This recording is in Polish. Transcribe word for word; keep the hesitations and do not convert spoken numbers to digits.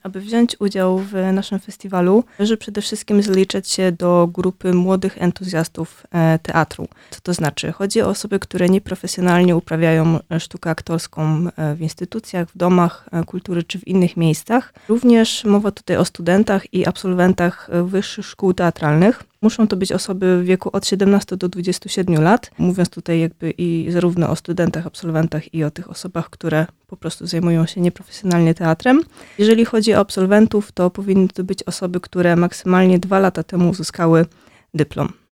Aby wziąć udział w naszym festiwalu, należy przede wszystkim zaliczać się do grupy młodych entuzjastów teatru. Co to znaczy? Chodzi o osoby, które nieprofesjonalnie uprawiają sztukę aktorską w instytucjach, w domach kultury czy w innych miejscach. Również mowa tutaj o studentach i absolwentach wyższych szkół teatralnych. Muszą to być osoby w wieku od siedemnastu do dwudziestu siedmiu lat, mówiąc tutaj jakby i zarówno o studentach, absolwentach i o tych osobach, które po prostu zajmują się nieprofesjonalnie teatrem. Jeżeli chodzi o absolwentów, to powinny to być osoby, które maksymalnie dwa lata temu uzyskały dyplom.